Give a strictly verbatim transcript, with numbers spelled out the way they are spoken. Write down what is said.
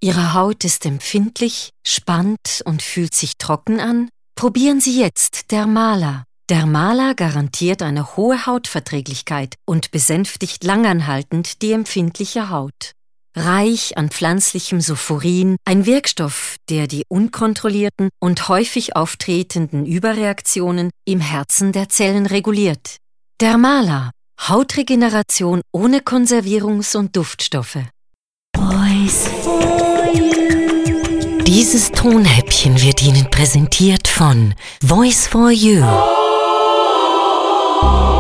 Ihre Haut ist empfindlich, spannt und fühlt sich trocken an? Probieren Sie jetzt Dermala. Dermala garantiert eine hohe Hautverträglichkeit und besänftigt langanhaltend die empfindliche Haut. Reich an pflanzlichem Sulfurin, ein Wirkstoff, der die unkontrollierten und häufig auftretenden Überreaktionen im Herzen der Zellen reguliert. Dermala, Hautregeneration ohne Konservierungs- und Duftstoffe. Voice for You. Dieses Tonhäppchen wird Ihnen präsentiert von Voice for You.